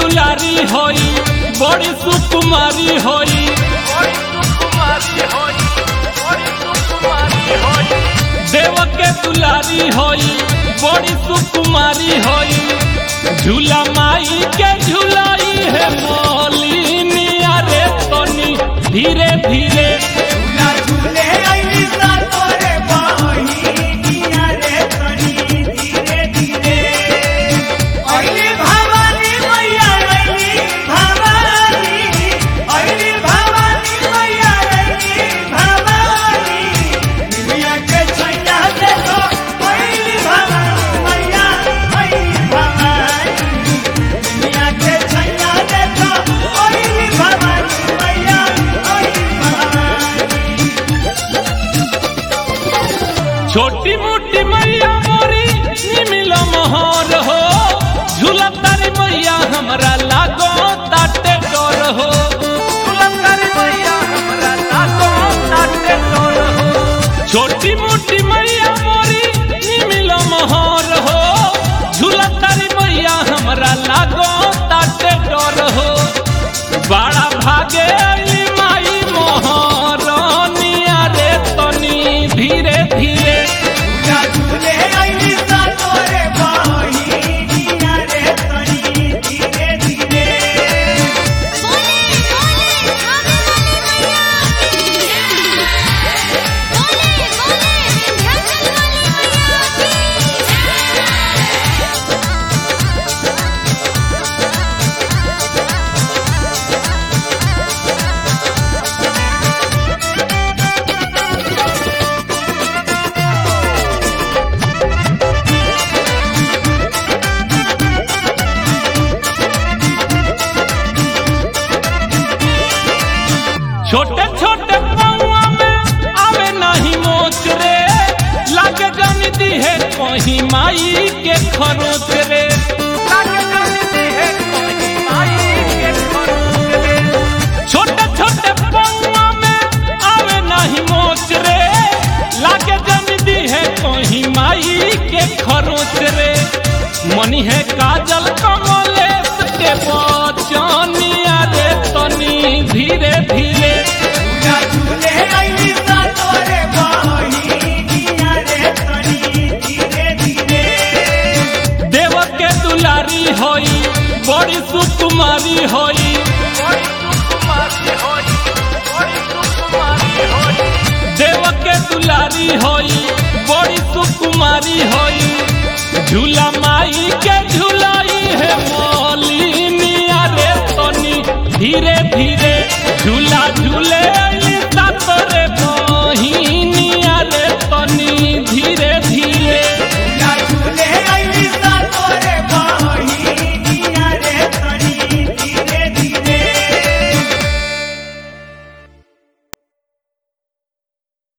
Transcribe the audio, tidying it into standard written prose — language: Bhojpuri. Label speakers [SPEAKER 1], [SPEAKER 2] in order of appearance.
[SPEAKER 1] दुलारी होई बड़ी सुकुमारी होई देव के दुलारी होई बड़ी सुकुमारी होई झूला माई के झूलाई है मोलिनिया रे तनी धीरे धीरे
[SPEAKER 2] झूले अइली सा तोरे बहिनिया रे तनी धीरे धीरे अइली भवानी मैया अइली भवानी मैया अइली भवानी दुनिया के छैया देखो अइली भवानी मैया अइली भवानी दुनिया के छैया देखो अइली भवानी मैया अइली भवानी
[SPEAKER 1] छोटी मोटी मैया मोरी निमिल मोहर हो झूलतारी मैया हमरा लागो ताटे डर हो झूलतारी मैया हमरा लागो ताटे डर हो छोटी मोटी मैया मोरी निमिल मोहर हो झूलतारी मैया हमरा लागो ताटे डर हो बड़ा भागे अइली माई मोहरनिया रे तनी धीरे धीरे
[SPEAKER 2] झूले अइली सा तोरे बहिनिया रे तनी धीरे धीरे
[SPEAKER 1] छोटे छोटे पौआ में आवे नहीं मोच रे लागे जानी दी है कहीं माई के खरोच रे लागे जानी दी है कहीं माई के खरोच रे छोटे छोटे पौआ में आवे नहीं मोच रे लागे जानी दी है कहीं माई के खरोच रे मनी है काजल कमलेश के बचनिया रे तनी धीरे धीरे
[SPEAKER 2] झूले अइली सा तोरे बहिनिया रे तनी धीरे धीरे
[SPEAKER 1] देव के दुलारी होई बड़ी सुकुमारी होई देव के दुलारी होई बड़ी सुकुमारी होई झूला